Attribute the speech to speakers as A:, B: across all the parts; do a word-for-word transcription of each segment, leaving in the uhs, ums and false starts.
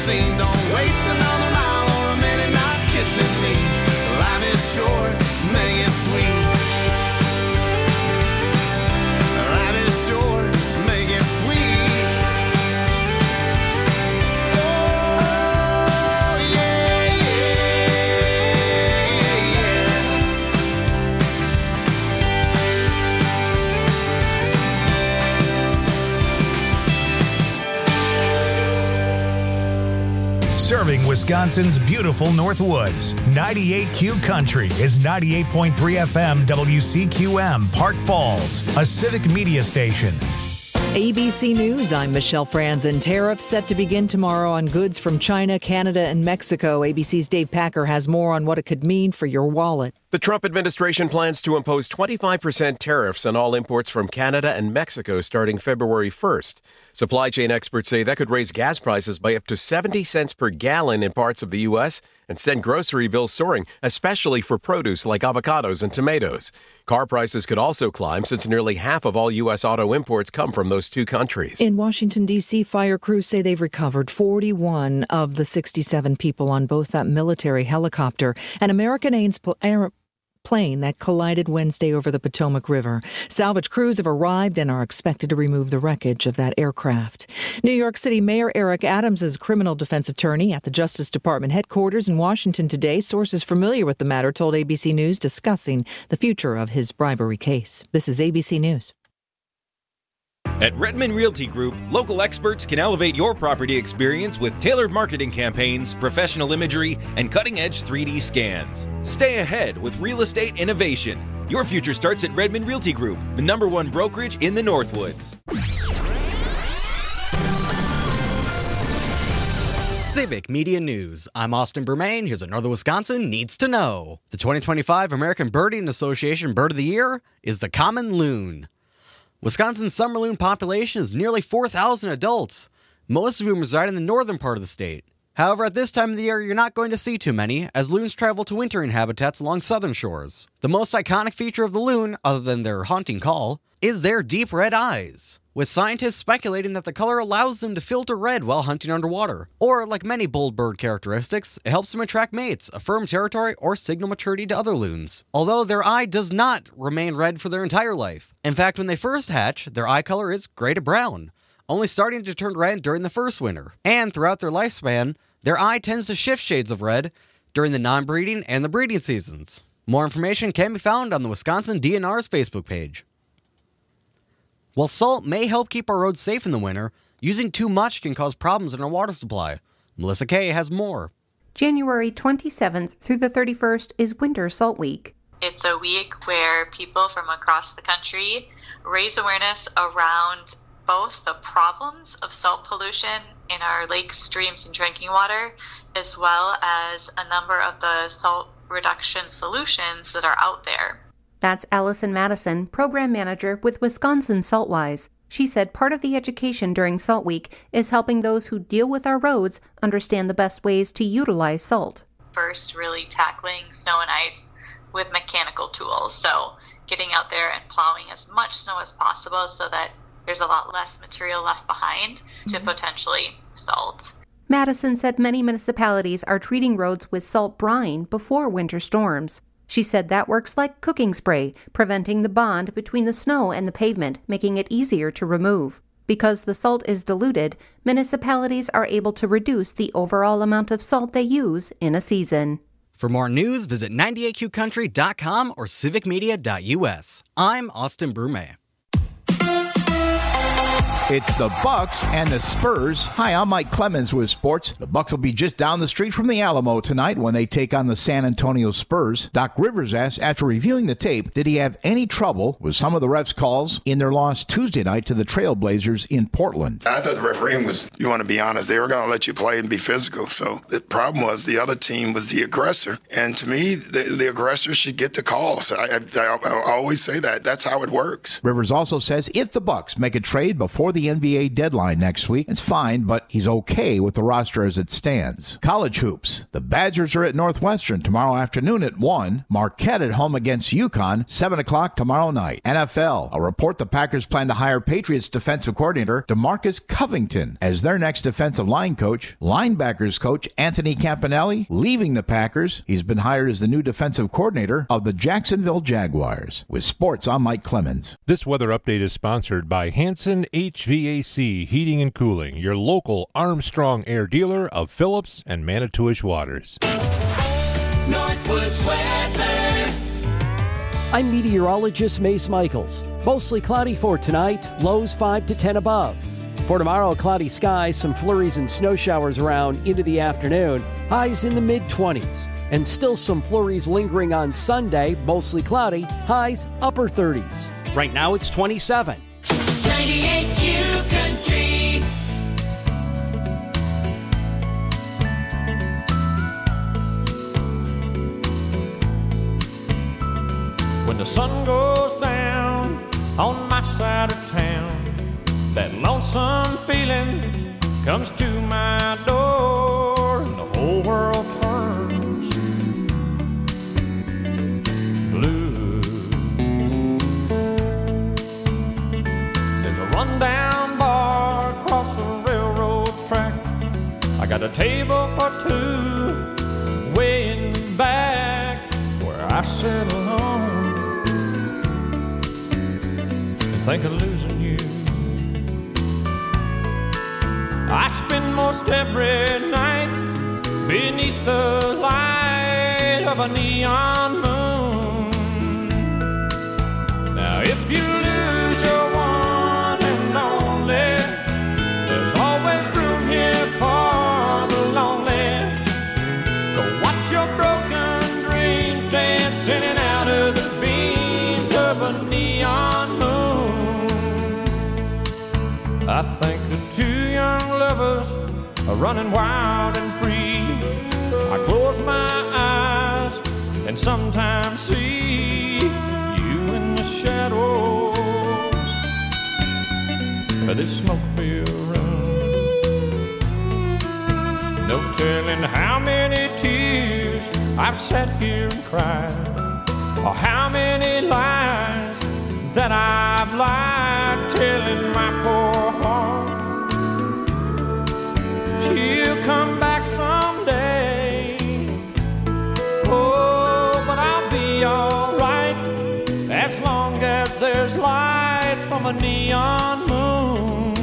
A: missing. Don't waste another mile or a minute not kissing me. Life is short, make it sweet. Life is short, make it sweet. Oh, yeah,
B: yeah, yeah. Serving Wisconsin's beautiful Northwoods, ninety-eight Q Country is ninety-eight point three F M W C Q M, Park Falls, a civic media station.
C: A B C News, I'm Michelle Franzen. Tariffs set to begin tomorrow on goods from China, Canada, and Mexico. A B C's Dave Packer has more on what it could mean for your wallet.
D: The Trump administration plans to impose twenty-five percent tariffs on all imports from Canada and Mexico starting February first. Supply chain experts say that could raise gas prices by up to seventy cents per gallon in parts of the U S and send grocery bills soaring, especially for produce like avocados and tomatoes. Car prices could also climb since nearly half of all U S auto imports come from those two countries.
C: In Washington, D C, fire crews say they've recovered forty-one of the sixty-seven people on both that military helicopter and American Air plane that collided Wednesday over the Potomac River. Salvage crews have arrived and are expected to remove the wreckage of that aircraft. New York City Mayor Eric Adams is a criminal defense attorney at the Justice Department headquarters in Washington today. Sources familiar with the matter told A B C News discussing the future of his bribery case. This is A B C News.
E: At Redmond Realty Group, local experts can elevate your property experience with tailored marketing campaigns, professional imagery, and cutting-edge three D scans. Stay ahead with real estate innovation. Your future starts at Redmond Realty Group, the number one brokerage in the Northwoods.
F: Civic Media News. I'm Austin Bermain. Here's what Northern Wisconsin needs to know. The twenty twenty-five American Birding Association Bird of the Year is the common loon. Wisconsin's summer loon population is nearly four thousand adults, most of whom reside in the northern part of the state. However, at this time of the year, you're not going to see too many, as loons travel to wintering habitats along southern shores. The most iconic feature of the loon, other than their haunting call, is their deep red eyes, with scientists speculating that the color allows them to filter red while hunting underwater. Or, like many bold bird characteristics, it helps them attract mates, affirm territory, or signal maturity to other loons. Although their eye does not remain red for their entire life. In fact, when they first hatch, their eye color is gray to brown, only starting to turn red during the first winter. And throughout their lifespan, their eye tends to shift shades of red during the non-breeding and the breeding seasons. More information can be found on the Wisconsin D N R's Facebook page. While salt may help keep our roads safe in the winter, using too much can cause problems in our water supply. Melissa Kay has more.
G: January twenty-seventh through the thirty-first is Winter Salt Week.
H: It's a week where people from across the country raise awareness around both the problems of salt pollution in our lakes, streams, and drinking water, as well as a number of the salt reduction solutions that are out there.
G: That's Allison Madison, Program Manager with Wisconsin Saltwise. She said part of the education during Salt Week is helping those who deal with our roads understand the best ways to utilize salt.
H: First, really tackling snow and ice with mechanical tools. So getting out there and plowing as much snow as possible so that there's a lot less material left behind to mm-hmm. potentially salt.
G: Madison said many municipalities are treating roads with salt brine before winter storms. She said that works like cooking spray, preventing the bond between the snow and the pavement, making it easier to remove. Because the salt is diluted, municipalities are able to reduce the overall amount of salt they use in a season.
F: For more news, visit ninety-eight Q country dot com or civic media dot U S. I'm Austin Brume.
I: It's the Bucks and the Spurs. Hi, I'm Mike Clemens with sports. The Bucks will be just down the street from the Alamo tonight when they take on the San Antonio Spurs. Doc Rivers asked, after reviewing the tape, did he have any trouble with some of the refs' calls in their loss Tuesday night to the Trailblazers in Portland?
J: I thought the refereeing was, you want to be honest, they were going to let you play and be physical. So the problem was the other team was the aggressor. And to me, the, the aggressor should get the calls. I, I, I always say that. That's how it works.
I: Rivers also says if the Bucks make a trade before the N B A deadline next week. It's fine, but he's okay with the roster as it stands. College hoops. The Badgers are at Northwestern tomorrow afternoon at one. Marquette at home against UConn, seven o'clock tomorrow night. N F L. A report the Packers plan to hire Patriots defensive coordinator DeMarcus Covington as their next defensive line coach. Linebackers coach Anthony Campanelli leaving the Packers. He's been hired as the new defensive coordinator of the Jacksonville Jaguars. With sports, I'm Mike Clemens.
K: This weather update is sponsored by Hanson H V A C Heating and Cooling, your local Armstrong Air dealer of Phillips and Manitowish Waters.
A: Northwoods weather.
L: I'm meteorologist Mace Michaels. Mostly cloudy for tonight, lows five to ten above. For tomorrow, cloudy skies, some flurries and snow showers around into the afternoon, highs in the mid-twenties. And still some flurries lingering on Sunday, mostly cloudy, highs upper thirties. Right now it's twenty-seven.
A: ninety-eight Q Country.
M: When the sun goes down on my side of town, that lonesome feeling comes to my door, and the whole world turns blue. There's a rundown bar across the railroad track. I got a table for two way in the back where I sit alone and think of losing you. I spend most every night beneath the light of a neon moon. Now if you lose your one and only, there's always room here for the lonely. Go watch your broken dreams dance in and out of the beams of a neon moon. I think of two young lovers are running wild and free. I close my eyes and sometimes see you in the shadows of this smoke-filled room. No telling how many tears I've sat here and cried, or how many lies that I've lied, telling my poor heart she'll come back someday. Oh, but I'll be alright as long as there's light from a neon moon.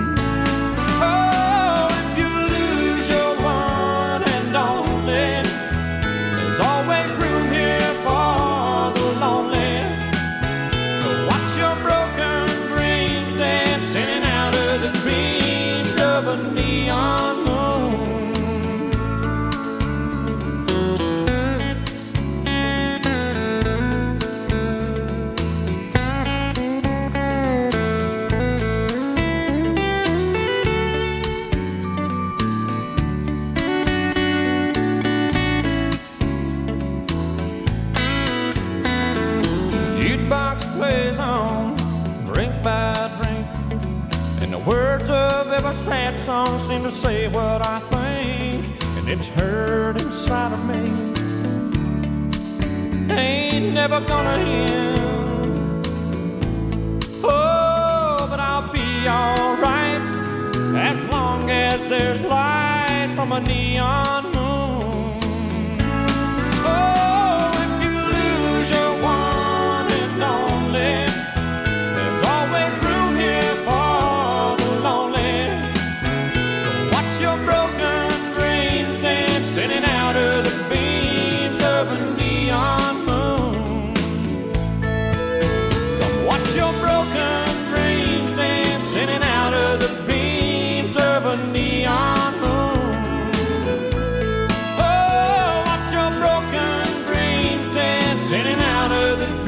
M: Oh, if you lose your one and only, there's always room here for the lonely. So watch your broken dreams dance in and out of the dreams of a neon moon. Jukebox plays on, drink by drink, and the words of every sad song seem to say what I think, and it's hurt inside of me. Ain't never gonna end. Oh, but I'll be alright as long as there's light from a neon moon. Oh, if you lose your one and only, there's always room here for the lonely. So watch your broken dreams dance in and out of the beams of a neon moon. Come watch your broken dreams dance in and out of the beams of a neon moon. Oh, watch your broken dreams dance in and out of the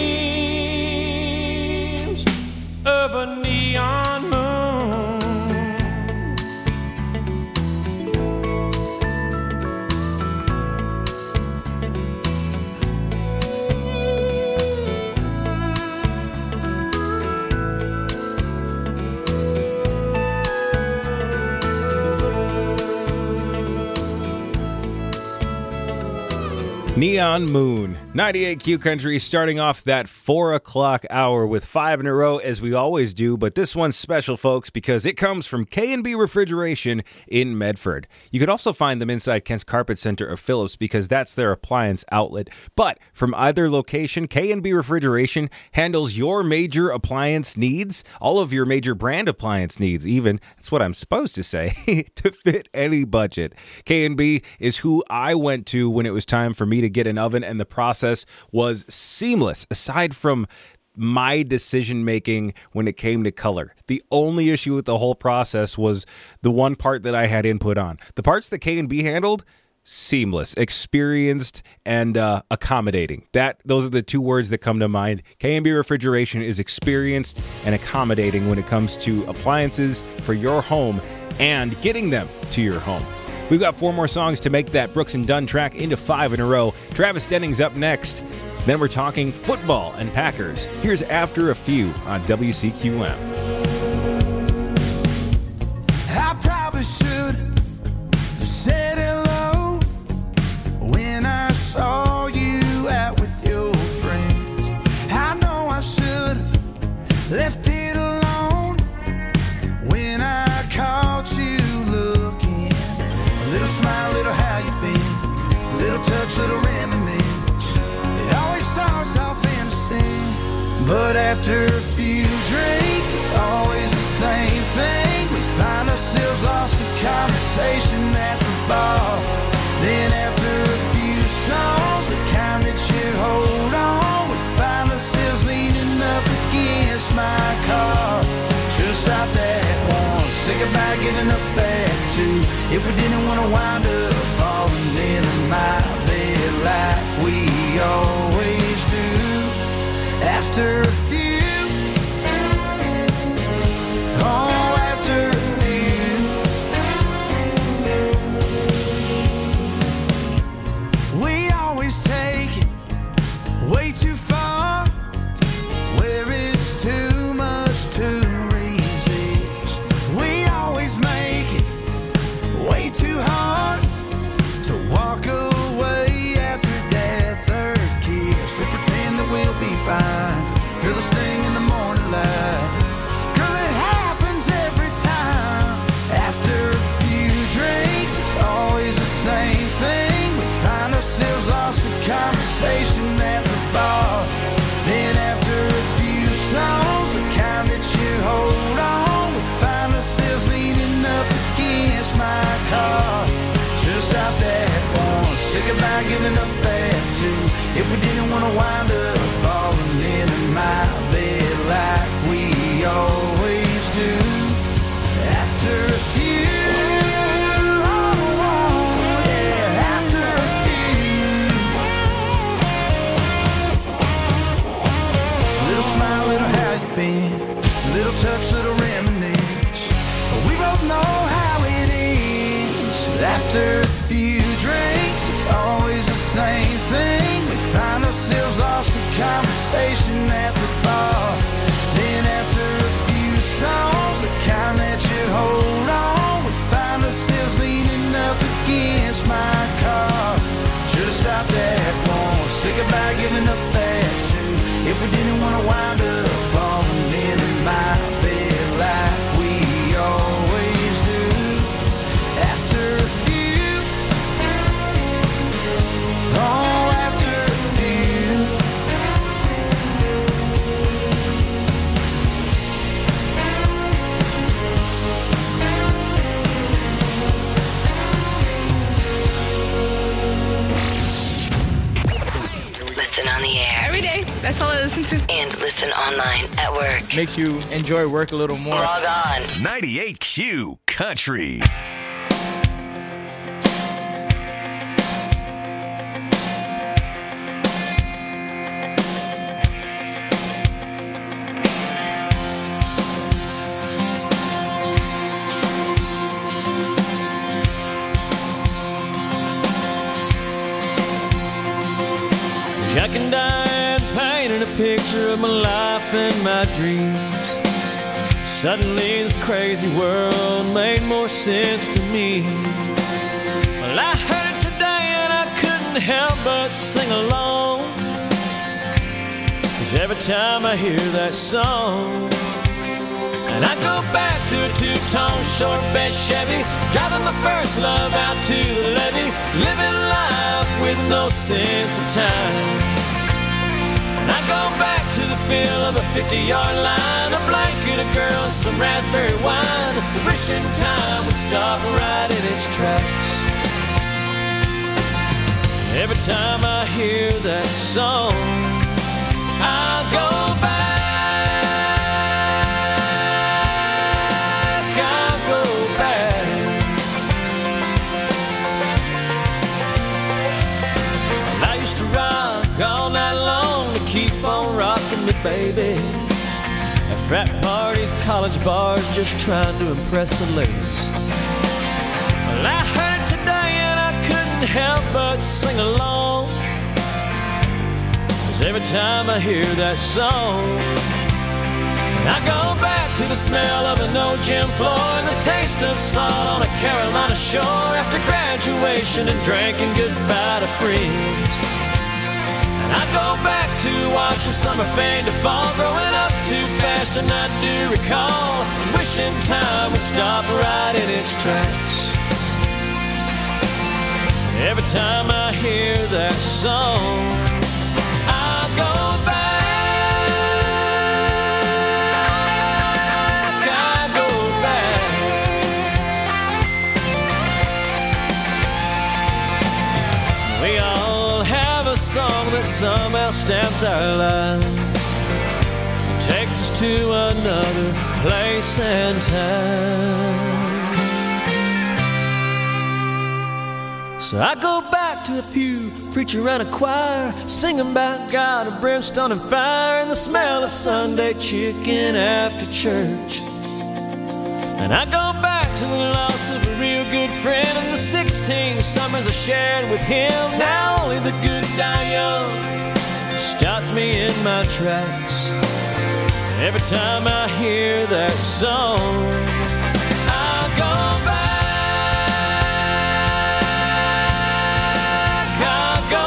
M: beams of a neon moon.
E: Neon Moon. ninety-eight Q Country starting off that four o'clock hour with five in a row as we always do, but this one's special, folks, because it comes from K and B Refrigeration in Medford. You could also find them inside Kent's Carpet Center of Phillips because that's their appliance outlet. But from either location, K and B Refrigeration handles your major appliance needs, all of your major brand appliance needs even. That's what I'm supposed to say, to fit any budget. K and B is who I went to when it was time for me to get an oven, and the process was seamless, aside from my decision making when it came to color. The only issue with the whole process was the one part that I had input on. The parts that K and B handled, seamless, experienced, and uh, accommodating. That those are the two words that come to mind. K and B Refrigeration is experienced and accommodating when it comes to appliances for your home and getting them to your home. We've got four more songs to make that Brooks and Dunn track into five in a row. Travis Denning's up next. Then we're talking football and Packers. Here's After a Few on W C Q M.
A: I probably should have said hello when I saw you out with your friends. I know I should have left it alone when I caught you looking. A little smile, little how you been, a little touch, little reminisce. It always starts off innocent, but after a few drinks, it's always the same thing. We find ourselves lost in conversation at the bar. Then after a few songs, the kind that you hold on, we find ourselves leaning up against my car. Should've stopped at one, say goodbye, giving up at two. If we didn't want to wind up falling into my bed like we always do. After a few, oh, after a few, we always take it way too far, where it's too much to resist. We always make it way too hard to walk away after that third kiss. We pretend that we'll be fine, feel the sting in the morning light. Girl, it happens every time. After a few drinks, it's always the same thing. We find ourselves lost in conversation at the bar. Then after a few songs, the kind that you hold on, we find ourselves leaning up against my car. Should've stopped at one, say goodbye, giving up at two. If we didn't want to wind up falling into my bed like we always do. After a few, oh, oh, yeah, after a few. Little smile, little how you been, little touch, little reminisce. We both know how it ends. After a few drinks, it's always the same thing. We find ourselves lost in conversation at the bar. Then after a few songs, the kind that you hold on, we find ourselves leaning up against my car. Should've stopped at one, say goodbye, giving up at two. If we didn't want to wind up falling into my bed like we always do. After a few, oh, after a few.
N: Listen on the air.
O: Every day. That's all I listen to.
N: And listen online at work.
P: Makes you enjoy work a little more.
N: Log on.
Q: ninety-eight Q Country.
M: Jack and Diane painted a picture of my life and my dreams. Suddenly this crazy world made more sense to me. Well, I heard it today and I couldn't help but sing. time I hear that song. And I go back to a two-tone short bed Chevy, driving my first love out to the levee, living life with no sense of time. And I go back to the feel of a fifty-yard line, a blanket of girls, some raspberry wine, wishing time would stop right in its tracks. Every time I hear that song, I'll go back. All night long to keep on rocking me, baby. At frat parties, college bars, just trying to impress the ladies. Well, I heard it today and I couldn't help but sing along. 'Cause every time I hear that song, I go back to the smell of an old gym floor and the taste of salt on a Carolina shore after graduation and drinking goodbye to friends. I go back to watching summer fade to fall, growing up too fast and I do recall, wishing time would stop right in its tracks. Every time I hear that song, I go back, I go back. We all have a song that somehow stamped our lives, takes us to another place and time. So I go back to the pew, preacher and a choir, singing about God and brimstone and fire, and the smell of Sunday chicken after church. And I go back to the loss of a real good friend and the sixteen summers I shared with him. Now only the good die young stops me in my tracks. Every time I hear that song, I go back, I go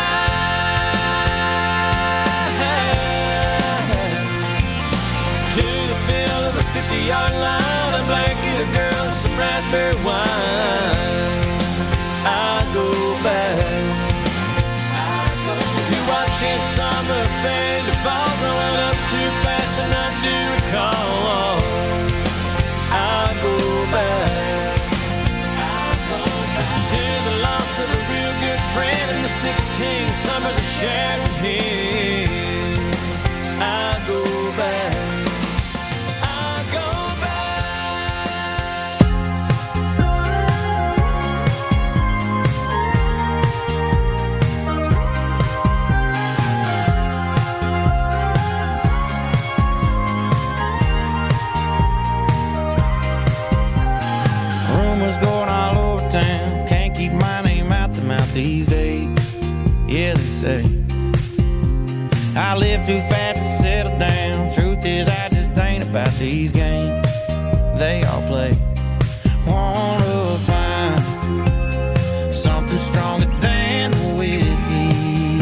M: back to the feel of a fifty-yard line, a blanket of girls, some raspberry wine. I go back to watching summer fade to fall, growing up too fast and I do recall. I go back, I go back to the loss of a real good friend and the sixteen summers I shared with him. I go back.
O: Rumors going all over town, can't keep my name out the mouth these days. Yeah, they say I live too fast to settle down. Truth is, I just ain't about these games they all play. Wanna find something stronger than the whiskey.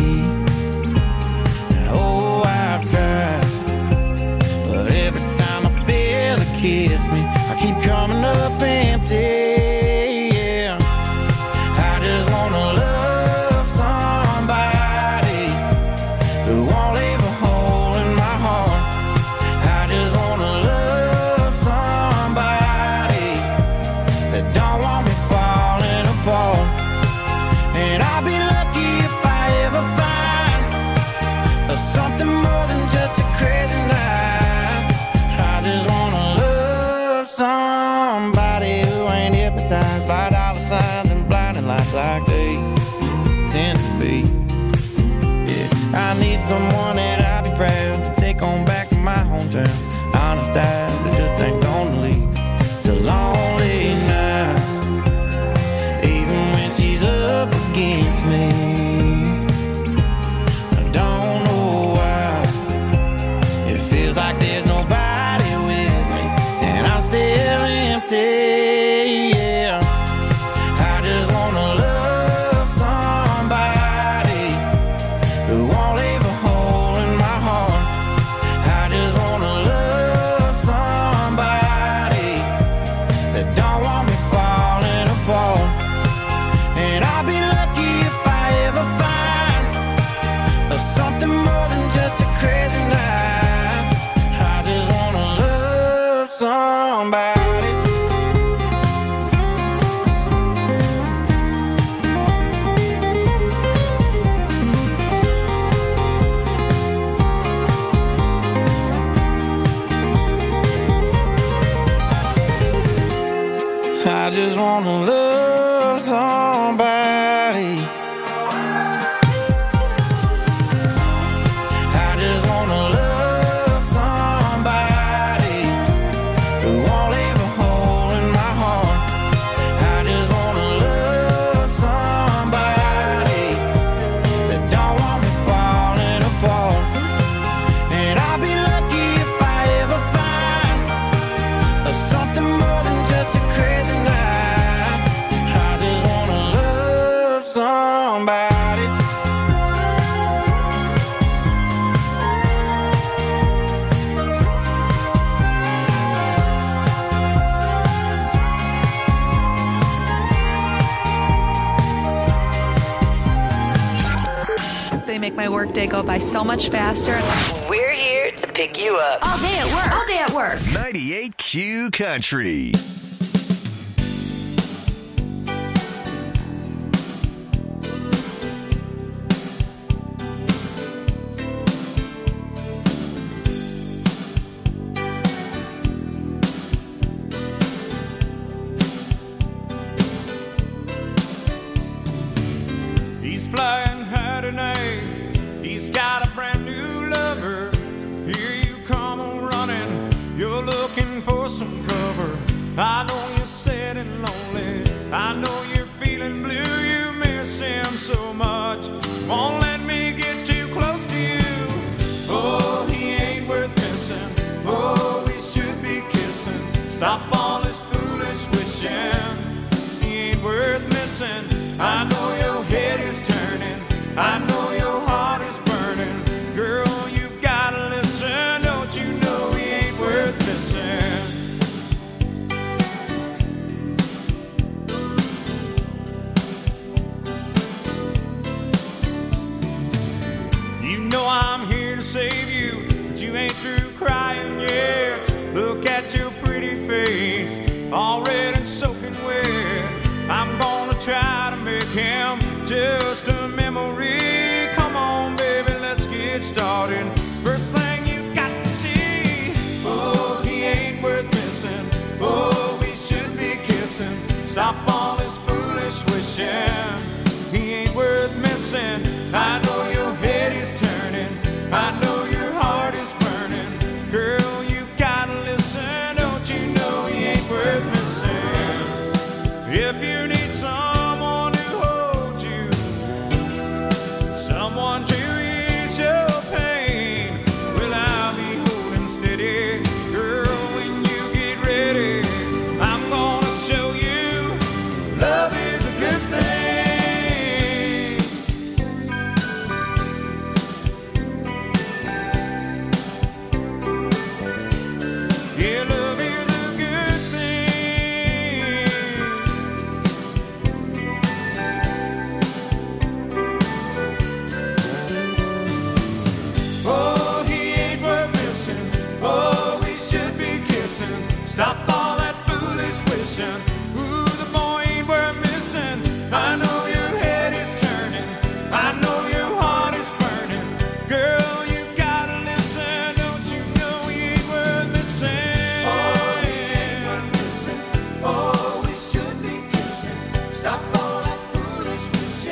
O: Oh, I've tried, but every time I feel it kiss me, I keep coming up empty. Yeah, I just wanna love somebody who won't leave a hole in my heart. I just wanna love somebody that don't want me falling apart. And I'll be lucky if I ever find something more than just a crazy night. I just wanna love somebody who ain't hypnotized by dollar signs and blinding lights like they tend to be. Yeah, I need someone that I'll be proud to take on back to my hometown. Honest eyes that just ain't gonna lead to lonely nights, even when she's up against me. I don't know why it feels like there's nobody with me, and I'm still empty. Yeah, I just wanna love somebody who won't leave a hole in my heart. love somebody. I just wanna love somebody who won't leave a hole in my heart. I just wanna love somebody that don't want me falling apart. And I'll be lucky if I ever find something more than just a crazy night. I just wanna love somebody.
R: They make my workday go by so much faster.
N: We're here to pick you up.
R: All day at work. All day at work.
Q: ninety-eight Q Country.
M: He's flying high tonight. He's got a brand new lover. Here you come on running. You're looking for some cover. I know you're sad and lonely. I know you're feeling blue. You miss him so much. Won't let me get too close to you. Oh, he ain't worth missing. Oh, we should be kissing. Stop all this foolish wishing. He ain't worth missing. I know your head is turning. I know your heart is burning. Girl, you gotta listen. Don't you know he ain't worth missing? You know I'm here to save you, but you ain't through crying yet. Look at your pretty face, all red and soaking wet. I'm gonna try to make him just a memory. Come on, baby, let's get started. First thing you got to see. Oh, he ain't worth missing. Oh, we should be kissing. Stop all this foolish wishing. He ain't worth missing. I know your head is turning. I know your heart is burning. Girl, you gotta listen. Don't you know he ain't worth missing? If you need someone to hold you, someone to ease your pain, well, I'll be holding steady. Girl, when you get ready, I'm gonna show you love is a good thing. Yeah, love is a good thing. Oh, he ain't worth missing. Oh, we should be kissing. Stop all that foolish wishing. Ooh, the boy ain't worth missing. I know your head is turning. I know your heart is burning. Girl, you gotta listen. Don't you know he ain't worth missing? Oh, he ain't worth missing. Oh, we should be kissing. Stop all that foolish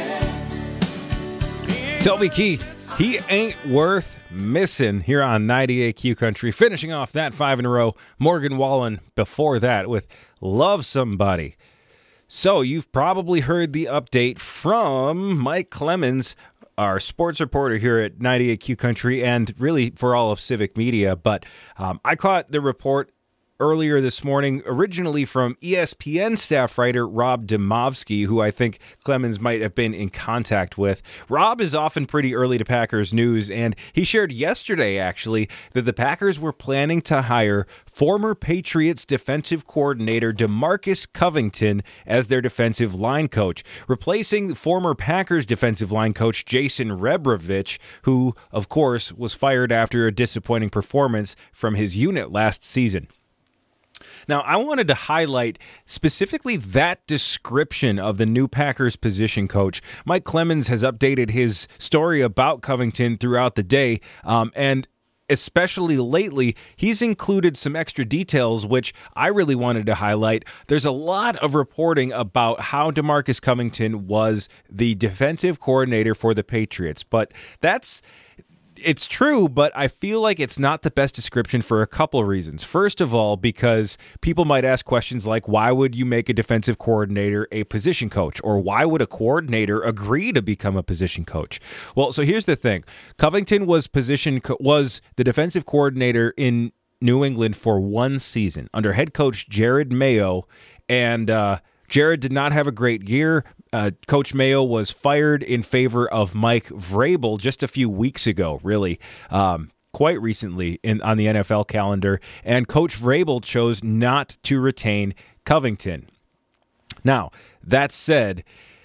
M: wishing.
S: Toby Keith, he ain't worth missing here on ninety-eight Q Country. Finishing off that five in a row, Morgan Wallen before that with Love Somebody. So you've probably heard the update from Mike Clemens, our sports reporter here at ninety-eight Q Country, and really for all of Civic Media. But um, I caught the report earlier this morning, originally from E S P N staff writer Rob Demovsky, who I think Clemens might have been in contact with. Rob is often pretty early to Packers news, and he shared yesterday, actually, that the Packers were planning to hire former Patriots defensive coordinator DeMarcus Covington as their defensive line coach, replacing former Packers defensive line coach Jason Rebrovich, who, of course, was fired after a disappointing performance from his unit last season. Now, I wanted to highlight specifically that description of the new Packers position coach. Mike Clemens has updated his story about Covington throughout the day, um, and especially lately, he's included some extra details, which I really wanted to highlight. There's a lot of reporting about how DeMarcus Covington was the defensive coordinator for the Patriots, but that's... It's true, but I feel like it's not the best description for a couple of reasons. First of all, because people might ask questions like, why would you make a defensive coordinator a position coach? Or why would a coordinator agree to become a position coach? Well, so here's the thing. Covington was position co- was the defensive coordinator in New England for one season under head coach Jared Mayo, and uh, Jared did not have a great year. Uh, Coach Mayo was fired in favor of Mike Vrabel just a few weeks ago, really, um, quite recently in on the N F L calendar, and Coach Vrabel chose not to retain Covington. Now, that said,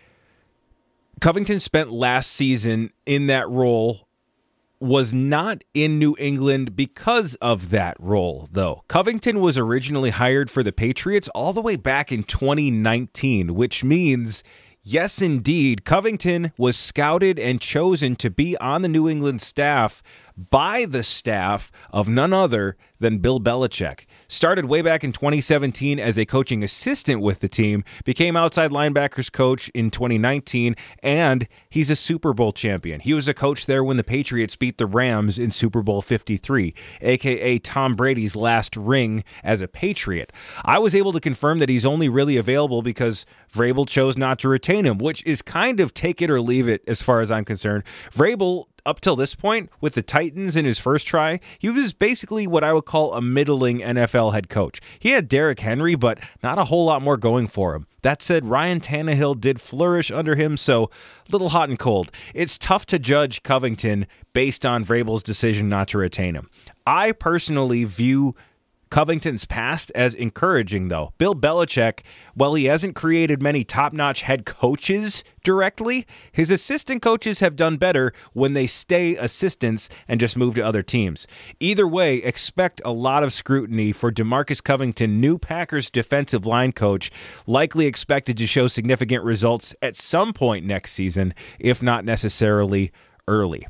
S: Covington spent last season in that role, was not in New England because of that role, though. Covington was originally hired for the Patriots all the way back in twenty nineteen, which means, yes, indeed, Covington was scouted and chosen to be on the New England staff by the staff of none other than Bill Belichick. Started way back in twenty seventeen as a coaching assistant with the team, became outside linebackers coach in twenty nineteen, and he's a Super Bowl champion. He was a coach there when the Patriots beat the Rams in Super Bowl fifty-three, aka Tom Brady's last ring as a Patriot. I was able to confirm that he's only really available because Vrabel chose not to retain him, which is kind of take it or leave it as far as I'm concerned. Vrabel, up till this point, with the Titans in his first try, he was basically what I would call a middling N F L head coach. He had Derrick Henry, but not a whole lot more going for him. That said, Ryan Tannehill did flourish under him, so a little hot and cold. It's tough to judge Covington based on Vrabel's decision not to retain him. I personally view Covington's past as encouraging, though. Bill Belichick, while he hasn't created many top-notch head coaches directly, his assistant coaches have done better when they stay assistants and just move to other teams. Either way, expect a lot of scrutiny for DeMarcus Covington, new Packers defensive line coach, likely expected to show significant results at some point next season, if not necessarily early.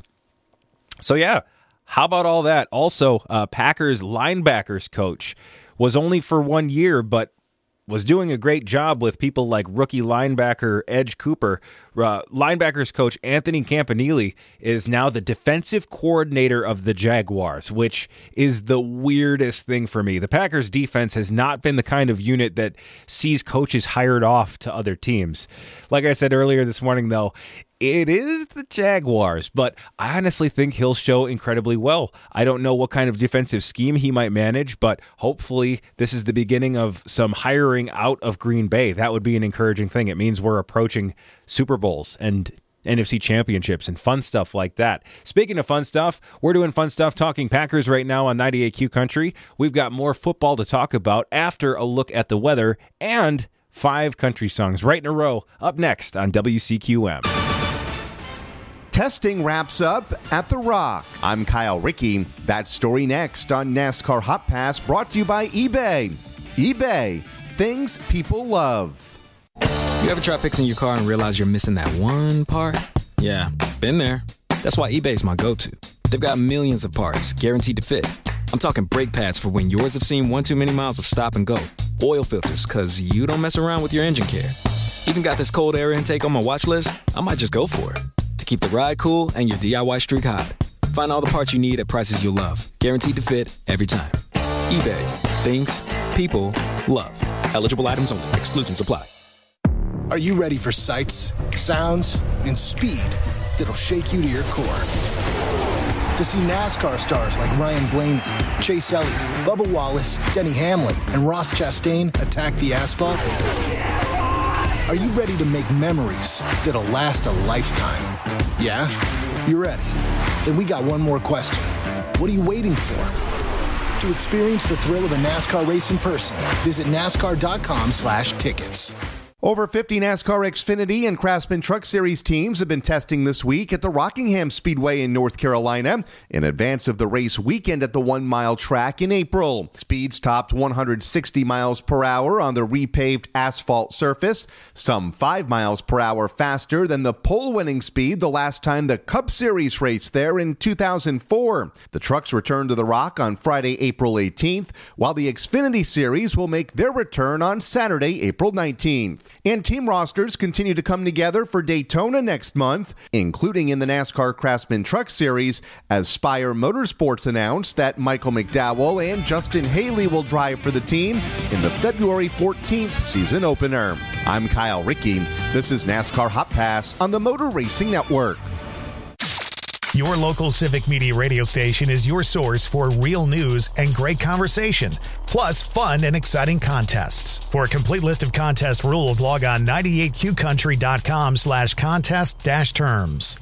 S: So yeah, how about all that? Also, uh, Packers linebackers coach was only for one year, but was doing a great job with people like rookie linebacker Edge Cooper. Uh, linebackers coach Anthony Campanile is now the defensive coordinator of the Jaguars, which is the weirdest thing for me. The Packers defense has not been the kind of unit that sees coaches hired off to other teams. Like I said earlier this morning, though, it is the Jaguars, but I honestly think he'll show incredibly well. I don't know what kind of defensive scheme he might manage, but hopefully this is the beginning of some hiring out of Green Bay. That would be an encouraging thing. It means we're approaching Super Bowls and N F C championships and fun stuff like that. Speaking of fun stuff, we're doing fun stuff talking Packers right now on ninety-eight Q Country. We've got more football to talk about after a look at the weather and five country songs right in a row up next on W C Q M.
T: Testing wraps up at The Rock. I'm Kyle Rickey. That story next on NASCAR Hot Pass, brought to you by eBay. eBay, things people love.
U: You ever try fixing your car and realize you're missing that one part? Yeah, been there. That's why eBay's my go-to. They've got millions of parts guaranteed to fit. I'm talking brake pads for when yours have seen one too many miles of stop and go. Oil filters, because you don't mess around with your engine care. Even got this cold air intake on my watch list. I might just go for it. To keep the ride cool and your D I Y streak hot. Find all the parts you need at prices you'll love. Guaranteed to fit every time. eBay. Things people love. Eligible items only. Exclusions apply.
V: Are you ready for sights, sounds, and speed that'll shake you to your core? To see NASCAR stars like Ryan Blaney, Chase Elliott, Bubba Wallace, Denny Hamlin, and Ross Chastain attack the asphalt? Are you ready to make memories that'll last a lifetime? Yeah? You're ready. Then we got one more question. What are you waiting for? To experience the thrill of a NASCAR race in person, visit NASCAR.com slash tickets.
T: Over fifty NASCAR Xfinity and Craftsman Truck Series teams have been testing this week at the Rockingham Speedway in North Carolina in advance of the race weekend at the one-mile track in April. Speeds topped one hundred sixty miles per hour on the repaved asphalt surface, some five miles per hour faster than the pole-winning speed the last time the Cup Series raced there in two thousand four. The trucks returned to the Rock on Friday, April eighteenth, while the Xfinity Series will make their return on Saturday, April nineteenth. And team rosters continue to come together for Daytona next month, including in the NASCAR Craftsman Truck Series, as Spire Motorsports announced that Michael McDowell and Justin Haley will drive for the team in the February fourteenth season opener. I'm Kyle Rickey. This is NASCAR Hot Pass on the Motor Racing Network.
B: Your local Civic Media radio station is your source for real news and great conversation, plus fun and exciting contests. For a complete list of contest rules, log on ninety-eight q country dot com slash contest dash terms.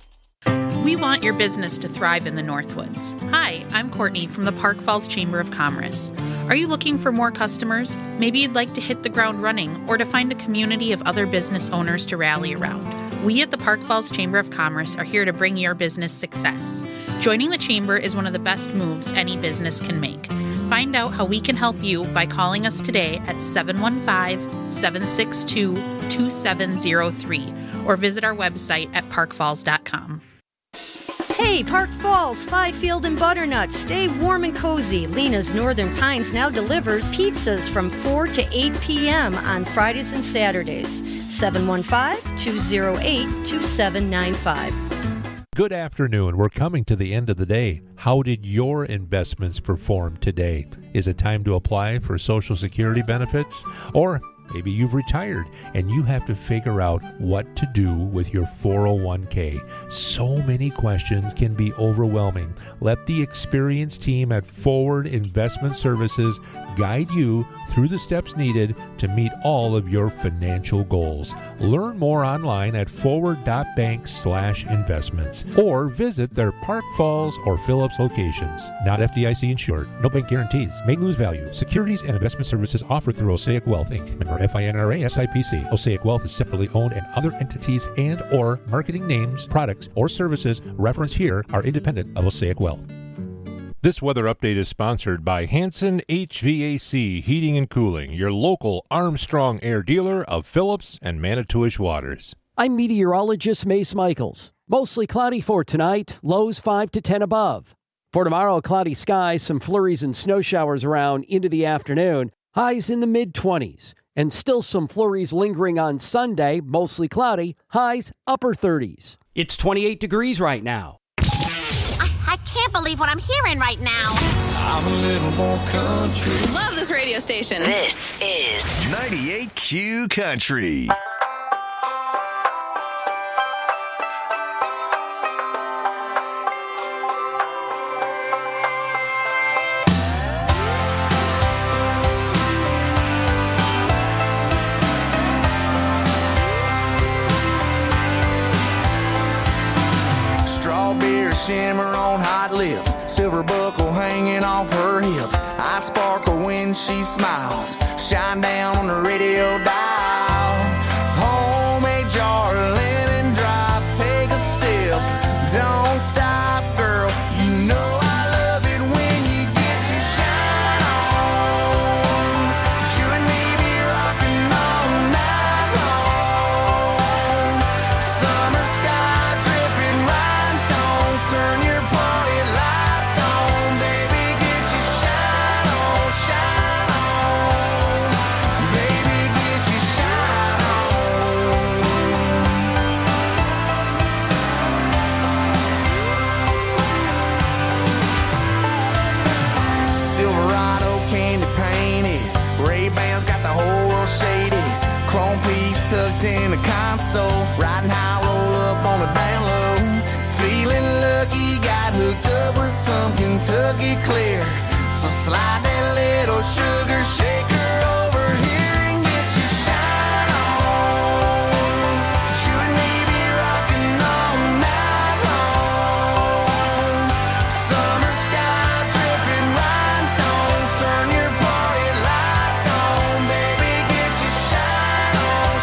D: We want your business to thrive in the Northwoods. Hi, I'm Courtney from the Park Falls Chamber of Commerce. Are you looking for more customers? Maybe you'd like to hit the ground running or to find a community of other business owners to rally around. We at the Park Falls Chamber of Commerce are here to bring your business success. Joining the Chamber is one of the best moves any business can make. Find out how we can help you by calling us today at seven one five, seven six two, two seven zero three or visit our website at park falls dot com.
W: Hey, Park Falls, Fifield and Butternut. Stay warm and cozy. Lena's Northern Pines now delivers pizzas from four to eight p.m. on Fridays and Saturdays. seven one five, two zero eight, two seven nine five.
K: Good afternoon. We're coming to the end of the day. How did your investments perform today? Is it time to apply for Social Security benefits? Or maybe you've retired and you have to figure out what to do with your four oh one k. So many questions can be overwhelming. Let the experienced team at Forward Investment Services guide you through the steps needed to meet all of your financial goals. Learn more online at forward.bank slash investments or visit their Park Falls or Phillips locations. Not F D I C insured. No bank guarantees. May lose value. Securities and investment services offered through Osaic Wealth, Incorporated. Member FINRA S I P C. Osaic Wealth is separately owned, and other entities and or marketing names, products, or services referenced here are independent of Osaic Wealth. This weather update is sponsored by Hanson H V A C Heating and Cooling, your local Armstrong Air dealer of Phillips and Manitowish Waters.
L: I'm meteorologist Mace Michaels. Mostly cloudy for tonight, lows five to ten above. For tomorrow, cloudy skies, some flurries and snow showers around into the afternoon, highs in the mid-twenties. And still some flurries lingering on Sunday, mostly cloudy, highs upper thirties.
X: It's twenty-eight degrees right now.
Y: I can't believe what I'm hearing right now.
M: I'm a little more country.
R: Love this radio station.
Q: This is ninety-eight Q Country.
A: Strawberry shimmer on hot lips, silver buckle hanging off her hips. I sparkle when she smiles, shine down on the radio dial. Homemade jar of lemon drop, take a sip, don't stop, girl. You know I love it when you get your shine on. 'Cause you and me be rocking all night long. Summer sky dripping rhinestones, turn your party lights on, baby. Get your shine on, shine on, baby. Get your shine on. Silverado candy painted, Ray-Bans got the whole world shaded. Chrome piece tucked in the console, riding high, roll up on the down low. Feeling lucky, got hooked up with some Kentucky clear. So slide that little sugar shaker over here and get your shine on. 'Cause you and me be rocking all night long. Summer sky dripping rhinestones, turn your party lights on, baby. Get your shine on,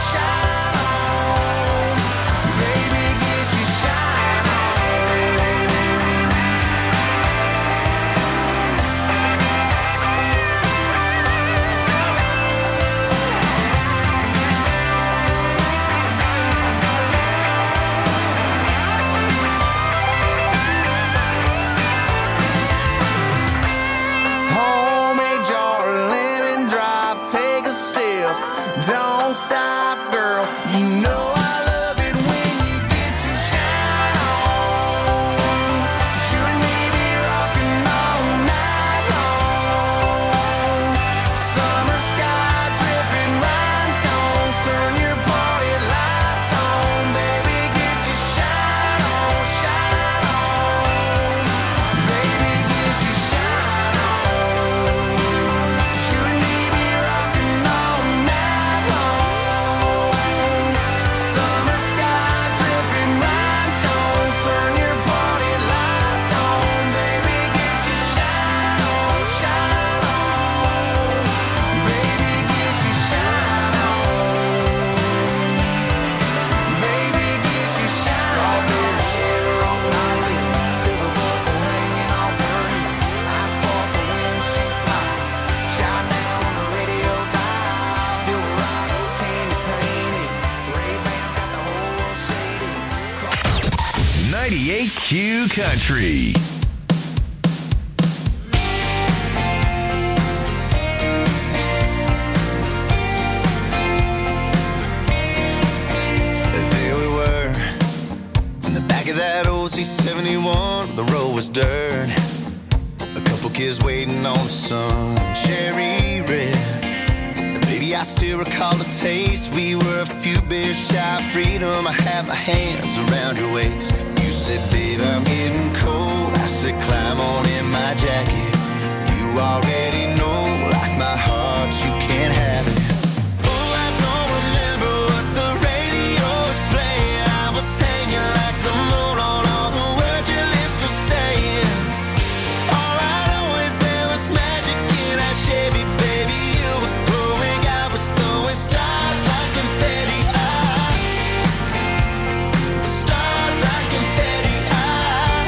A: You know I love it when you get your shine on. 'Cause you and me be rocking all night long. Summer sky dripping rhinestones, turn your party lights on. Baby, get your shine on, shine on. Baby, get your shine on. 'Cause you and me be rocking all night long. Summer sky dripping rhinestones, turn your party lights on. Baby, get your shine on, shine on. Baby, get your shine on. Baby, get your shine on. Strawberry shiver on my lips, silver buckle hanging off her hips. I sparkle when she smiles, shine down on the radio dial. Silverado candy painted, Ray-Bans got the whole world shaded.
Q: ninety-eight Q Country.
A: There we were, in the back of that old C seventy-one. The road was dirt, a couple kids waiting on the sun, cherry red. And baby, I still recall the taste. We were a few beers shy of freedom. I had my hands around your waist. You said, babe, I'm getting cold. I said, climb on in my jacket. You already know, like my heart, you can't have it. Oh, I don't remember what the radio was playing. I was hanging like the moon on all the words your lips were saying. All I know is there was magic in that Chevy, baby. You were glowing, I was throwing stars like confetti. I, stars like confetti. I,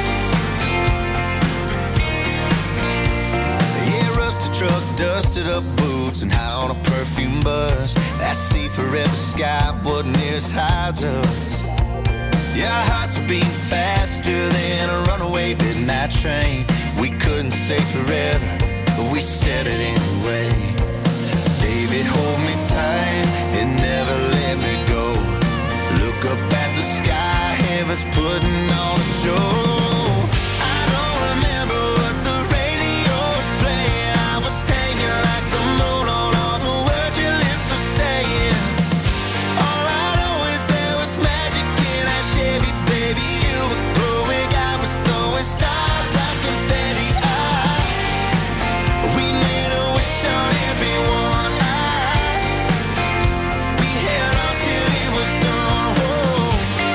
A: yeah, rusted truck, dusted up boots, and high on a perfume bus. That sea forever sky wasn't near as high as us. Yeah, our hearts were beating faster than a runaway midnight train. We couldn't say forever, but we said it anyway. Baby, hold me tight and never let me go. Look up at the sky, heaven's putting on a show. I don't remember what the radio was playing. I was hanging like the moon on all the words your lips were saying. All I know is there was magic in that Chevy, baby. You were glowing, I was throwing stars like confetti. I, we made a wish on everyone. I, we held on till it was done. Whoa.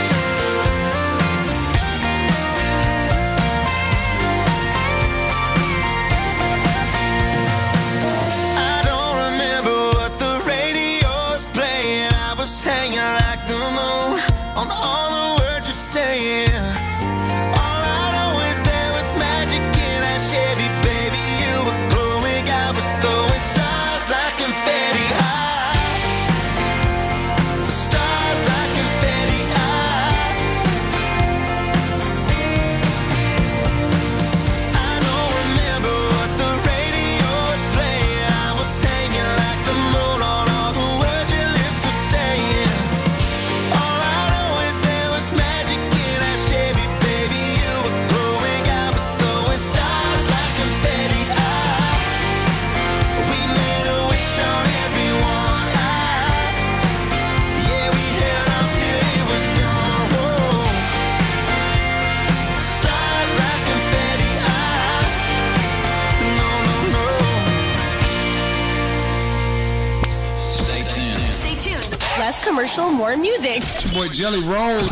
A: I don't remember what the radio was playing. I was hanging like the moon on all the words you're saying. All I know is there was magic in that Chevy, baby. You were glowing, I was throwing stars like confetti. I, stars like confetti. I, I don't remember what the radio was playing. I was hanging like the moon on all the words your lips were saying. All I know is there was magic in that Chevy, baby. You were glowing, I was throwing stars like confetti. I, we made a wish on everyone. I, yeah, we held on till it was done. Whoa. Stars like confetti. I, no, no, no.
C: Stay tuned.
F: Stay tuned. Less commercial, more music.
C: It's your boy Jelly Roll.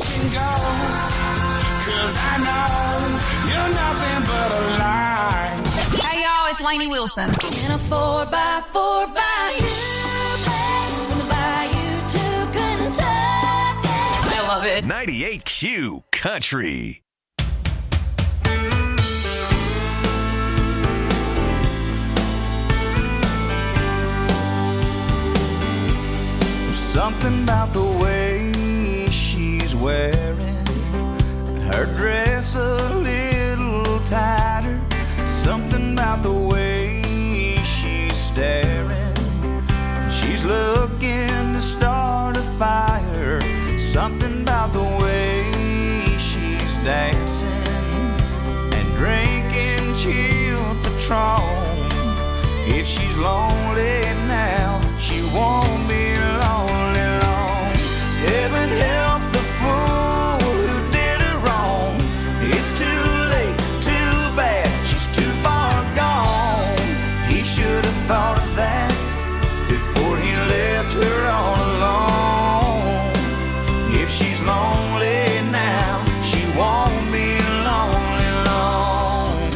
A: Cause I know you're nothing but a lie.
F: Hey y'all, it's Lainey Wilson.
G: In a four by four by you, from the bayou to Kentucky.
F: I love it.
Q: ninety-eight Q Country.
A: There's something about the way she's wearing her dress a little tighter. Something about the way she's staring. She's looking to start a fire Something about the way she's dancing and drinking chilled Patron. If she's lonely now, she won't be lonely long. Heaven help the fool who did her wrong. It's too late, too bad, she's too far gone. He should have thought of that before he left her all alone. If she's lonely now, she won't be lonely long.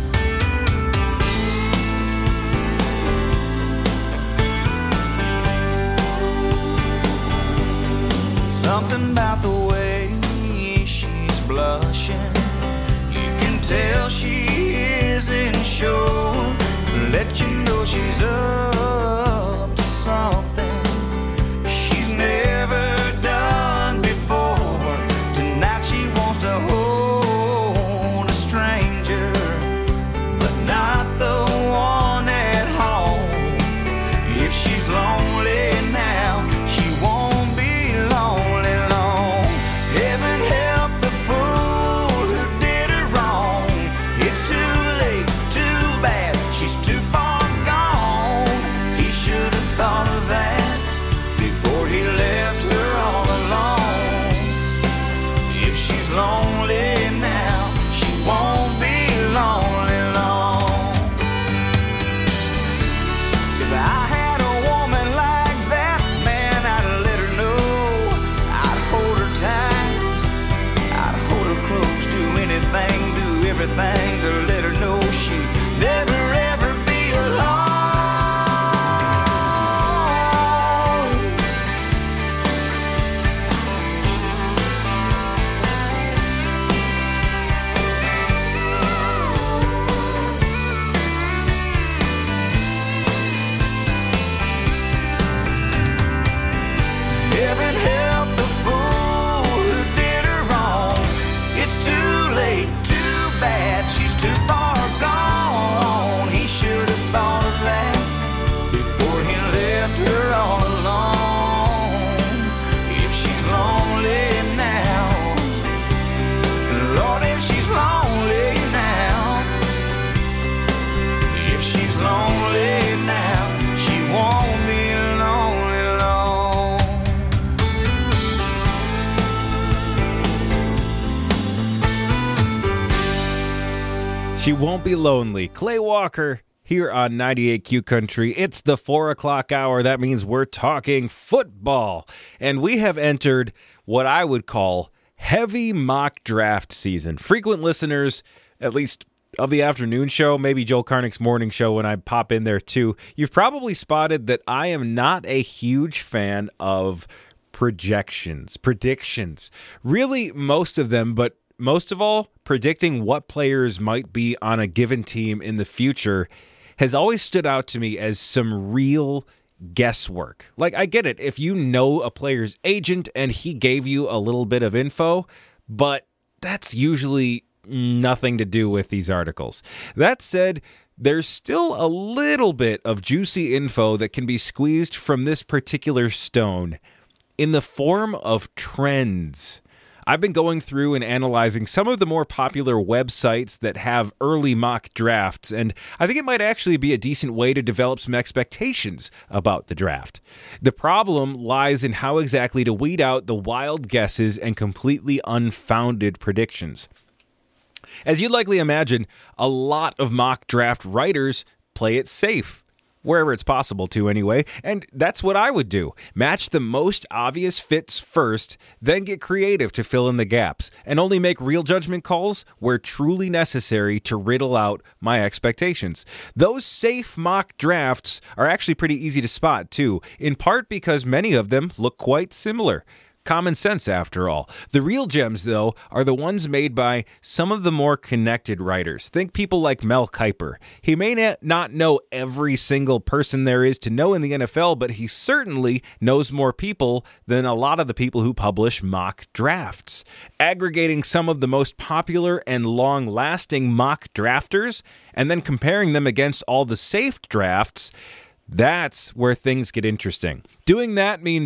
A: Something about the way she's blushing, you can tell she isn't sure. Let you know she's up to something she's never done before. Tonight she wants to hold a stranger, but not the one at home. If she's lonely now, she won't be lonely long. Heaven help the fool who did her wrong. It's too late, too bad, she's too far gone. He should have thought of that before he left her all alone. If she's lonely now, she won't be lonely long. If I had a woman like that, man, I'd let her know. I'd hold her tight, I'd hold her close, do anything, do everything to let her know she'd never ever be alone. Heaven help the fool who did her wrong. It's too late, too bad, she's too far gone. He should have thought of that before he left her all alone. If she's lonely now, Lord, if she's lonely now, if she's lonely now, she won't be lonely long.
S: She won't be lonely. Clay Walker here on ninety-eight Q Country. It's the four o'clock hour. That means we're talking football. And we have entered what I would call heavy mock draft season. Frequent listeners, at least of the afternoon show, maybe Joel Karnick's morning show when I pop in there too, you've probably spotted that I am not a huge fan of projections, predictions. Really, most of them, but most of all, predicting what players might be on a given team in the future has always stood out to me as some real guesswork. Like, I get it if you know a player's agent and he gave you a little bit of info, but that's usually nothing to do with these articles. That said, there's still a little bit of juicy info that can be squeezed from this particular stone in the form of trends. I've been going through and analyzing some of the more popular websites that have early mock drafts, and I think it might actually be a decent way to develop some expectations about the draft. The problem lies in how exactly to weed out the wild guesses and completely unfounded predictions. As you'd likely imagine, a lot of mock draft writers play it safe. Wherever it's possible to anyway, and that's what I would do. Match the most obvious fits first, then get creative to fill in the gaps, and only make real judgment calls where truly necessary to riddle out my expectations. Those safe mock drafts are actually pretty easy to spot too, in part because many of them look quite similar. Common sense, after all. The real gems, though, are the ones made by some of the more connected writers. Think people like Mel Kiper. He may not know every single person there is to know in the N F L, but he certainly knows more people than a lot of the people who publish mock drafts. Aggregating some of the most popular and long-lasting mock drafters, and then comparing them against all the safe drafts, that's where things get interesting. Doing that means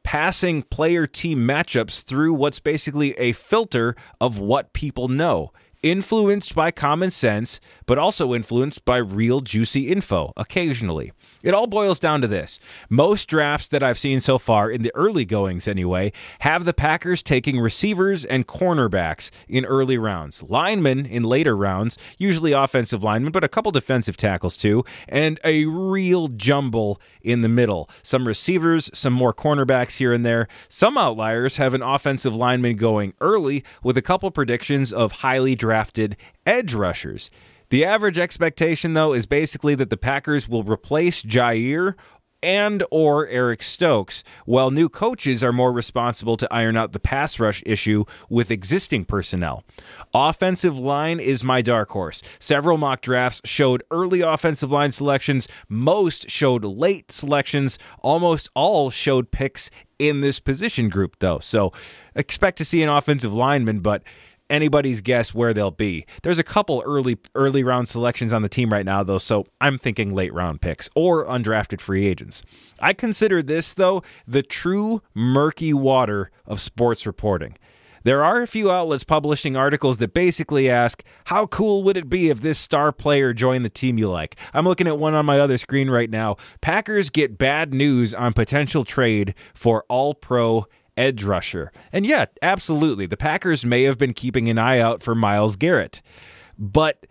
S: passing player-team matchups through what's basically a filter of what people know. Influenced by common sense, but also influenced by real juicy info occasionally. It all boils down to this. Most drafts that I've seen so far, in the early goings anyway, have the Packers taking receivers and cornerbacks in early rounds, linemen in later rounds, usually offensive linemen, but a couple defensive tackles too, and a real jumble in the middle. Some receivers, some more cornerbacks here and there. Some outliers have an offensive lineman going early with a couple predictions of highly drafted edge rushers. The average expectation, though, is basically that the Packers will replace Jair and or Eric Stokes, while new coaches are more responsible to iron out the pass rush issue with existing personnel. Offensive line is my dark horse. Several mock drafts showed early offensive line selections. Most showed late selections. Almost all showed picks in this position group, though. So expect to see an offensive lineman, but anybody's guess where they'll be. There's a couple early early round selections on the team right now, though, so I'm thinking late round picks or undrafted free agents. I consider this, though, the true murky water of sports reporting. There are a few outlets publishing articles that basically ask, how cool would it be if this star player joined the team you like? I'm looking at one on my other screen right now. Packers get bad news on potential trade for all-pro edge rusher. And yeah, absolutely, the Packers may have been keeping an eye out for Myles Garrett. But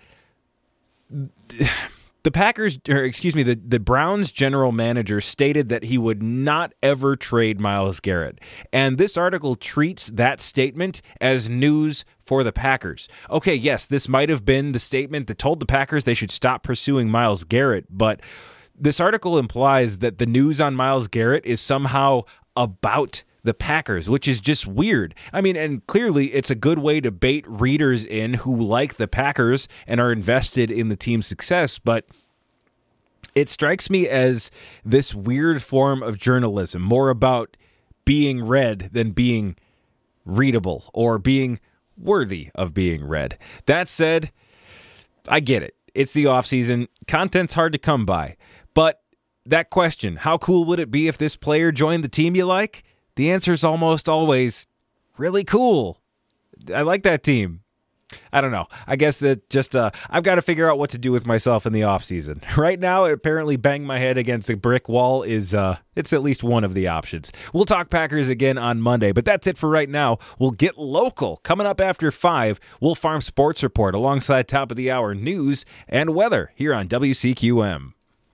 S: the Packers, or excuse me, the, the Browns general manager stated that he would not ever trade Myles Garrett. And this article treats that statement as news for the Packers. Okay, yes, this might have been the statement that told the Packers they should stop pursuing Myles Garrett, but this article implies that the news on Myles Garrett is somehow about the Packers, which is just weird. I mean, and clearly it's a good way to bait readers in who like the Packers and are invested in the team's success, but it strikes me as this weird form of journalism, more about being read than being readable or being worthy of being read. That said, I get it. It's the offseason. Content's hard to come by. But that question, how cool would it be if this player joined the team you like? The answer is almost always really cool. I like that team. I don't know. I guess that just uh, I've got to figure out what to do with myself in the offseason. Right now, apparently bang my head against a brick wall is uh, it's at least one of the options. We'll talk Packers again on Monday, but that's it for right now. We'll get local. Coming up after five, Wolf Farm Sports Report alongside top of the hour news and weather here on W C Q M.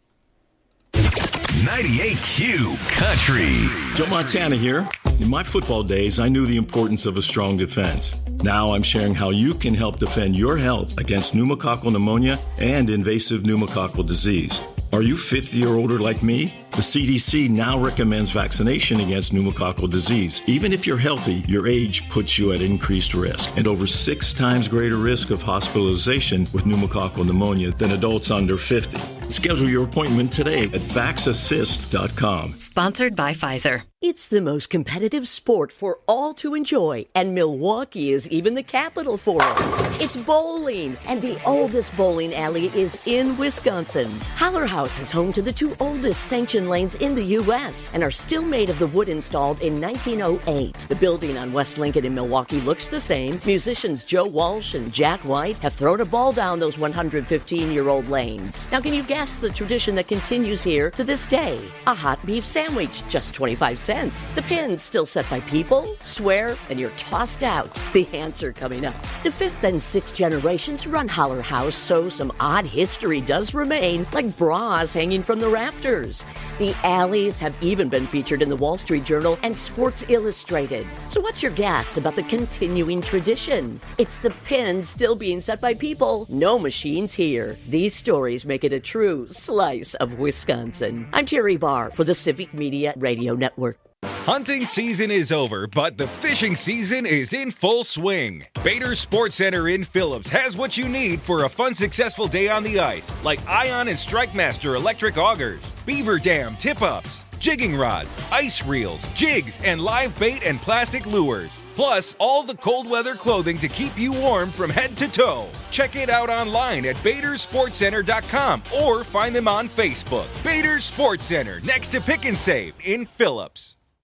Q: ninety-eight Q Country.
E: Joe Montana here. In my football days, I knew the importance of a strong defense. Now I'm sharing how you can help defend your health against pneumococcal pneumonia and invasive pneumococcal disease. Are you fifty or older like me? The C D C now recommends vaccination against pneumococcal disease. Even if you're healthy, your age puts you at increased risk and over six times greater risk of hospitalization with pneumococcal pneumonia than adults under fifty. Schedule your appointment today at vax assist dot com.
H: Sponsored by Pfizer.
I: It's the most competitive sport for all to enjoy, and Milwaukee is even the capital for it. It's bowling, and the oldest bowling alley is in Wisconsin. Holler House is home to the two oldest sanctioned lanes in the U S and are still made of the wood installed in nineteen oh eight. The building on West Lincoln in Milwaukee looks the same. Musicians Joe Walsh and Jack White have thrown a ball down those one hundred fifteen-year-old lanes. Now, can you guess the tradition that continues here to this day? A hot beef sandwich, just twenty-five cents. The pins still set by people, swear, and you're tossed out. The answer coming up. The fifth and sixth generations run Holler House, so some odd history does remain, like bras hanging from the rafters. The alleys have even been featured in the Wall Street Journal and Sports Illustrated. So what's your guess about the continuing tradition? It's the pins still being set by people. No machines here. These stories make it a true slice of Wisconsin. I'm Terry Barr for the Civic Media Radio Network.
S: Hunting season is over, but the fishing season is in full swing. Bader Sports Center in Phillips has what you need for a fun, successful day on the ice, like Ion and StrikeMaster electric augers, Beaver Dam tip-ups, jigging rods, ice reels, jigs, and live bait and plastic lures. Plus, all the cold weather clothing to keep you warm from head to toe. Check it out online at bader sports center dot com or find them on Facebook. Bader Sports Center, next to Pick and Save in Phillips.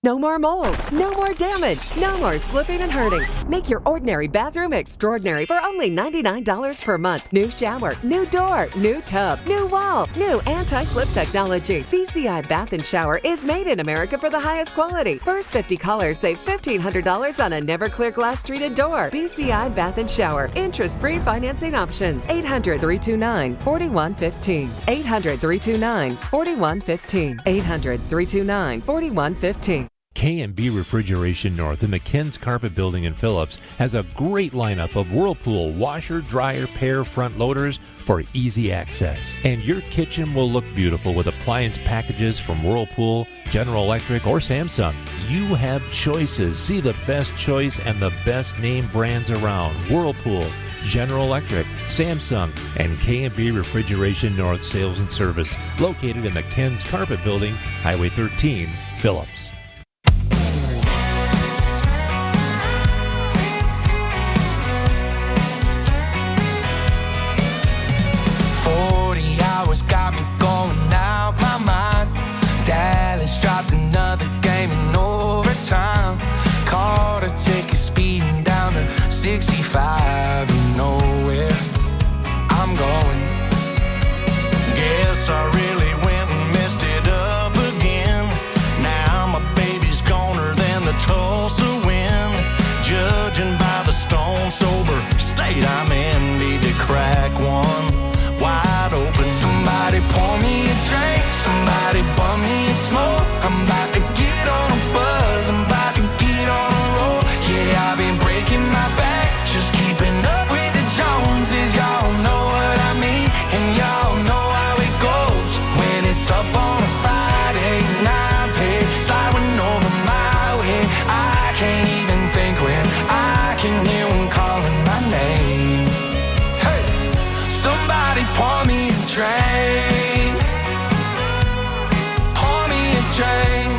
H: No more mold, no more damage, no more slipping and hurting. Make your ordinary bathroom extraordinary for only ninety-nine dollars per month. New shower, new door, new tub, new wall, new anti-slip technology. B C I Bath and Shower is made in America for the highest quality. First fifty callers save fifteen hundred dollars on a never-clear glass treated door. B C I Bath and Shower. Interest-free financing options. eight hundred, three two nine, four one one five. eight hundred, three two nine, four one one five. eight hundred, three two nine, four one one five.
K: K and B Refrigeration North in the Ken's Carpet Building in Phillips has a great lineup of Whirlpool washer, dryer, pair front loaders for easy access. And your kitchen will look beautiful with appliance packages from Whirlpool, General Electric, or Samsung. You have choices. See the best choice and the best name brands around. Whirlpool, General Electric, Samsung, and K and B Refrigeration North Sales and Service, located in the Ken's Carpet Building, Highway thirteen, Phillips.
A: forty hours got me going out my mind. Dallas dropped another game in overtime. Caught a ticket speeding down to sixty-five. You know where I'm going. Guess I really went and messed it up again. Now my baby's goner than the Tulsa wind. Judging by the stone sober state I'm in, need to crack one wide open. Somebody pour me a drink, somebody bum me a smoke. I'm about to get on a buzz, I'm about to get on a roll. Yeah, I've been breaking my back, just keeping up with the Joneses. Y'all know what I mean, and y'all know how it goes. When it's up on a Friday night, pay sliding over my way. I can't even think when I can hear one calling my name. Hey, somebody pour me a drink, pour me a drink.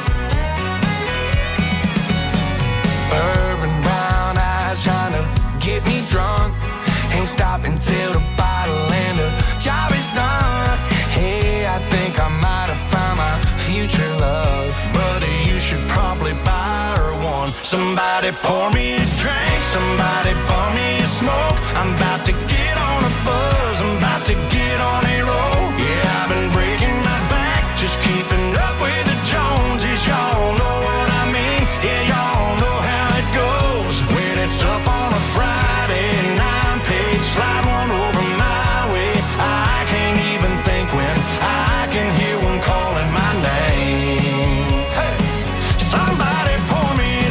A: Bourbon brown eyes trying to get me drunk. Ain't stopping till the bottle and the job is done. Hey, I think I might have found my future love. Buddy, you should probably buy her one. Somebody pour me a drink, somebody pour me a smoke. I'm about to get on a buzz, I'm about to get on a roll. Yeah, I've been breaking my back, just keeping up with the Joneses. Y'all know what I mean, yeah, y'all know how it goes. When it's up on a Friday night, page slide one over my way. I can't even think when I can hear one calling my name. Hey, somebody pour me a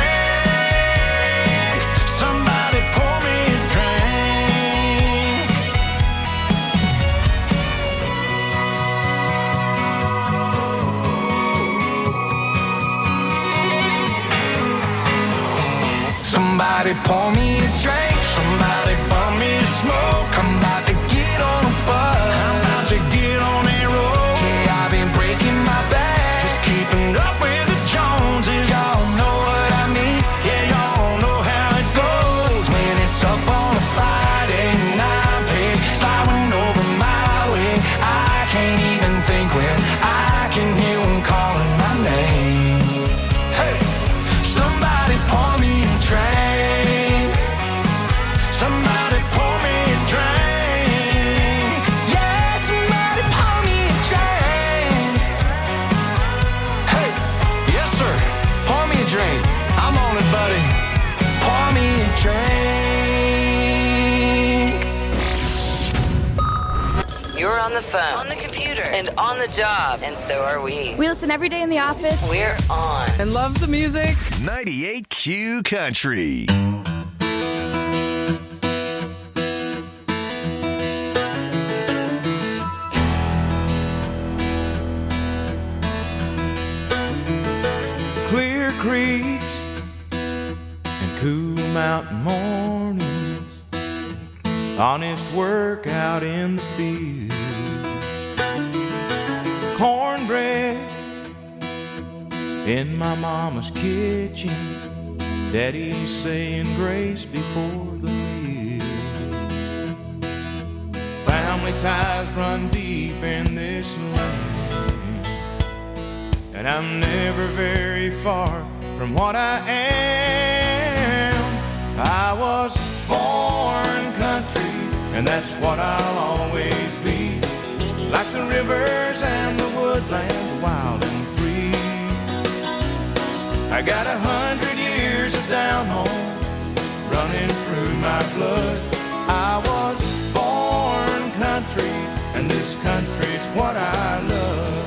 A: drink, somebody pour me a drink. Somebody pour me a drink, somebody pour me a smoke. I'm about to get on a buzz, I'm about to get on a roll. Yeah, I've been breaking my back, just keeping up with the Joneses. Y'all know what I mean, yeah, y'all know how it goes. When it's up on a Friday night, pay sliding over my way. I can't even think when I can hear one calling my name. Hey, somebody pour me a drink, somebody pour me a drink. Yeah, somebody pour me a drink. Hey, yes sir, pour me a drink. I'm on it, buddy. Pour me a drink.
J: You're on the phone, on the computer, and on the job, and so are we.
F: We listen every day in the office.
J: We're on.
F: And love the music.
Q: ninety-eight Q Country.
A: Clear creeks and cool mountain mornings, honest work out in the field, cornbread in my mama's kitchen, daddy's saying grace before the meal. Family ties run deep in this land, and I'm never very far from what I am. I was born country, and that's what I'll always be. Like the rivers and the woodlands, wild and free. I got a hundred years of down home running through my blood. I was born country, and this country's what I love.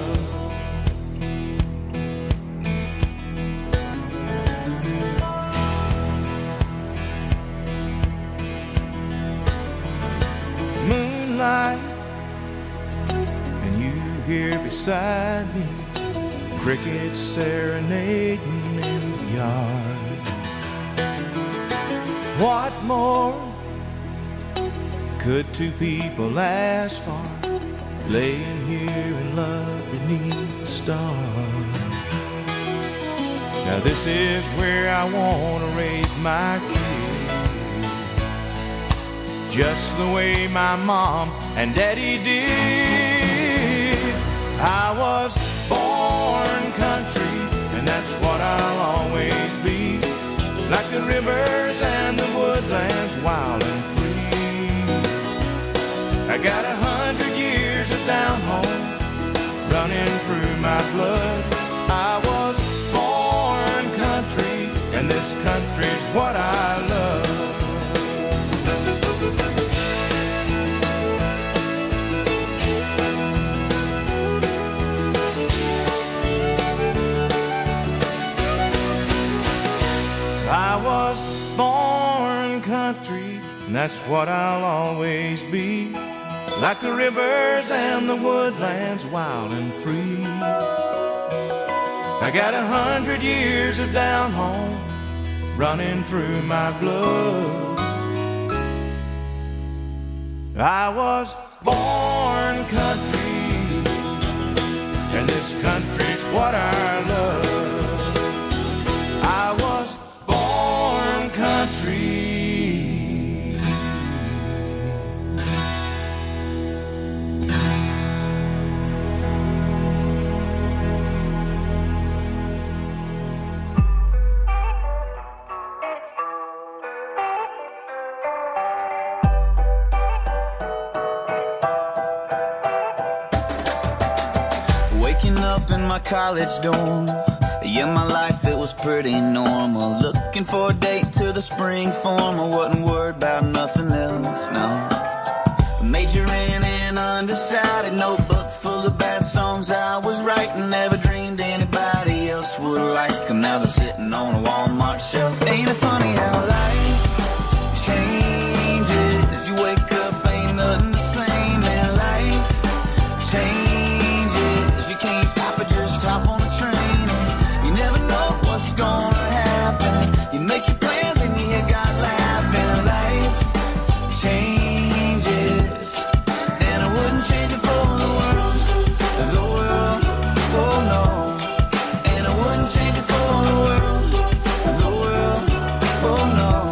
A: Moonlight, and you here beside me, crickets serenading in the yard. What more could two people ask for, laying here in love beneath the stars? Now this is where I want to raise my kids, just the way my mom and daddy did. I was born country, and that's what I'll always be. Like the rivers and the woodlands, wild and free. I got a hundred years of down home running through my blood. I was born country, and this country's what I love. I was born country, and that's what I'll always be. Like the rivers and the woodlands, wild and free. I got a hundred years of down home running through my blood. I was born country, and this country's what I love. I was born country.
N: Waking up in my college dorm, yeah, my life, it was pretty normal. Looking for a date to the spring form. I wasn't worried about nothing else, no. Majoring in undecided, notebook full of bad songs I was writing. Never dreamed anybody else would like them. Now they're sitting on a Walmart shelf. Ain't it funny how life changes? You wake up, ain't nothing the same, and life changes. You can't stop it, just hop on the train. You never know what's gonna happen. You make your plans and you hear God laughing. Life changes, and I wouldn't change it for the world, the world, oh no. And I wouldn't change it for the world, the world, oh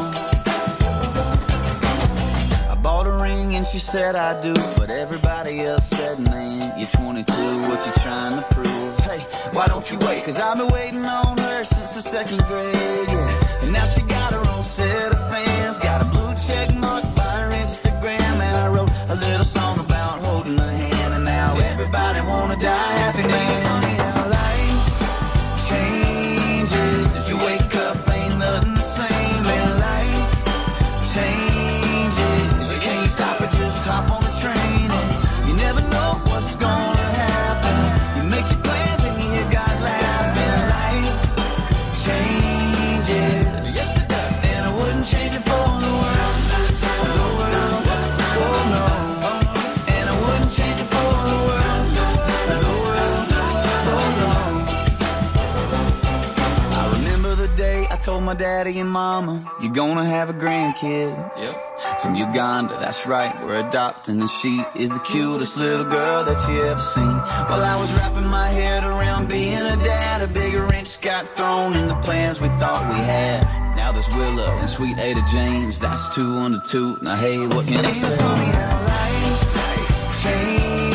N: no. I bought a ring and she said I do, but everybody else said, man, you're twenty-two, what you trying to prove? Hey, why don't you wait? Cause I've been waiting on her since the second grade, yeah. And now she got her own set of fans, got a blue check mark by her Instagram. And I wrote a little song about holding her hand, and now everybody wanna die happy, man. Funny how life changes. You wake up, ain't nothing the same, and life changes. You can't stop it, just hop on the train, and you never know what's gonna happen. You make your plans and you hear God laughing. Life changes, yes it does, and I wouldn't change it for the world, the world, oh no. And I wouldn't change it for the world, the world, oh no. I remember the day I told my daddy and mama, you're gonna have a grandkid. Yep. From Uganda, that's right, we're adopting, and she is the cutest little girl that you ever seen. While I was wrapping my head around being a dad, a big wrench got thrown in the plans we thought we had. Now there's Willow and sweet Ada James, that's two under two. Now hey, what can I say? Ain't it funny how life changes?